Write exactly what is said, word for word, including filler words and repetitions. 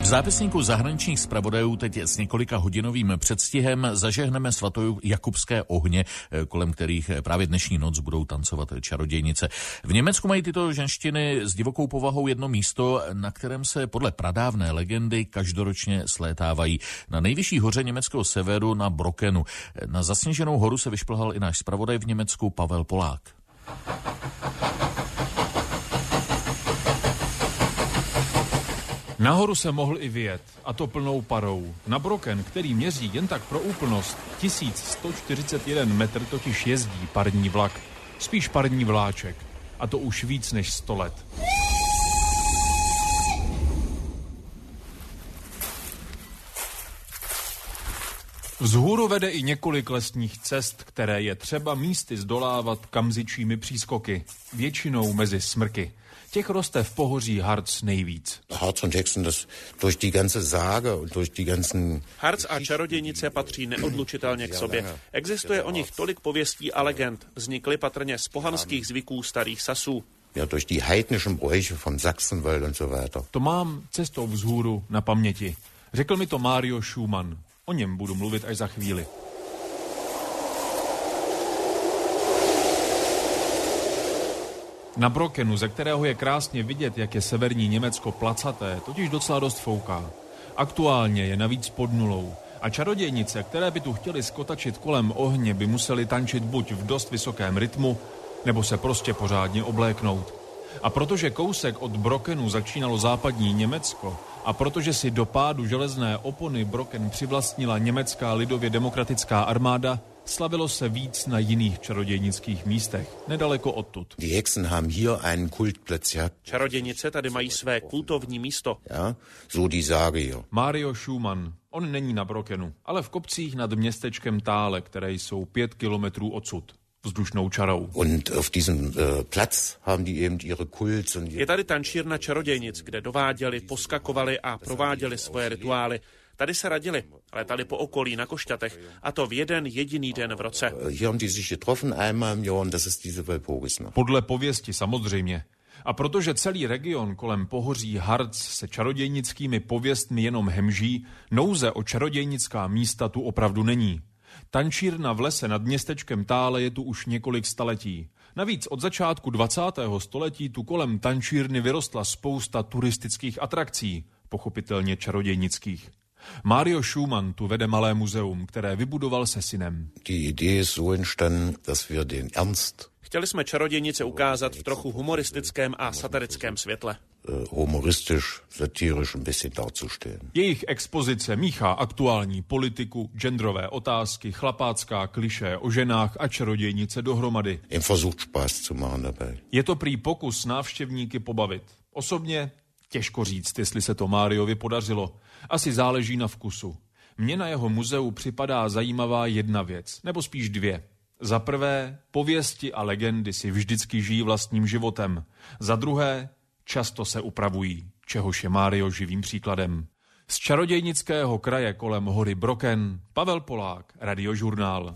zápisníku zahraničních zpravodajů teď s několika hodinovým předstihem zažehneme svatojakubské ohně, kolem kterých právě dnešní noc budou tancovat čarodějnice. V Německu mají tyto ženštiny s divokou povahou jedno místo, na kterém se podle pradávné legendy každoročně slétávají. Na nejvyšší hoře německého severu na Brockenu. Na zasněženou horu se vyšplhal i náš zpravodaj v Německu Pavel Polák. Nahoru se mohl i vyjet, a to plnou parou. Na Brocken, který měří jen tak pro úplnost tisíc sto čtyřicet jeden metr, totiž jezdí parní vlak. Spíš parní vláček. A to už víc než sto let. Vzhůru vede i několik lesních cest, které je třeba místy zdolávat kamzičími přískoky. Většinou mezi smrky. Těch roste v pohoří Harz nejvíc. Harz und Hexen, das durch die ganze Sage und durch die ganzen... Harz a čarodějnice patří neodlučitelně k sobě. Existuje o nich tolik pověstí a legend. Vznikly patrně z pohanských zvyků starých Sasů. Ja, durch die heidnischen Bräuche vom Sachsenwald und so weiter. To mám cestou vzhůru na paměti. Řekl mi to Mario Schumann. O něm budu mluvit až za chvíli. Na Brockenu, ze kterého je krásně vidět, jak je severní Německo placaté, totiž docela dost fouká. Aktuálně je navíc pod nulou. A čarodějnice, které by tu chtěly skotačit kolem ohně, by museli tančit buď v dost vysokém rytmu, nebo se prostě pořádně obléknout. A protože kousek od Brockenu začínalo západní Německo, a protože si do pádu železné opony Brocken přivlastnila německá lidově demokratická armáda, slavilo se víc na jiných čarodějnických místech, nedaleko odtud. Die Hexen haben hier einen Kultplatz gehabt. Čarodějnice tady mají své kultovní místo. Ja, so die Sage hier. Mario Schumann, on není na Brockenu, ale v kopcích nad městečkem Tále, které jsou pět kilometrů odsud. Vzdušnou čarou. Und auf diesem uh, Platz haben die eben ihre Kults und Je tady tančírna čarodějnic, kde dováděli, poskakovali a prováděli svoje rituály. Tady se radili, letali po okolí na košťatech, a to v jeden jediný den v roce. Hier haben die sich getroffen einmal im Jahr und das ist diese Walpurgisnacht. Podle pověsti samozřejmě. A protože celý region kolem pohoří Harz se čarodějnickými pověstmi jenom hemží, nouze o čarodějnická místa tu opravdu není. Tančírna v lese nad městečkem Tále je tu už několik staletí. Navíc od začátku dvacátého století tu kolem tančírny vyrostla spousta turistických atrakcí, pochopitelně čarodějnických. Mario Schumann tu vede malé muzeum, které vybudoval se synem. Die Idee ist so entstanden, dass wir den Ernst Chtěli jsme čarodějnice ukázat v trochu humoristickém a satirickém světle. humoristisch, satirisch ein bisschen darzustellen. Jejich expozice míchá aktuální politiku, genderové otázky, chlapácká klišé o ženách a čarodějnice dohromady. Im versucht Spaß zu machen dabei. Je to prý pokus návštěvníky pobavit. Osobně těžko říct, jestli se to Máriovi podařilo. Asi záleží na vkusu. Mně na jeho muzeu připadá zajímavá jedna věc, nebo spíš dvě. Za prvé, pověsti a legendy si vždycky žijí vlastním životem. Za druhé, často se upravují, čehož je Mário živým příkladem. Z čarodějnického kraje kolem hory Brocken, Pavel Polák, Radiožurnál.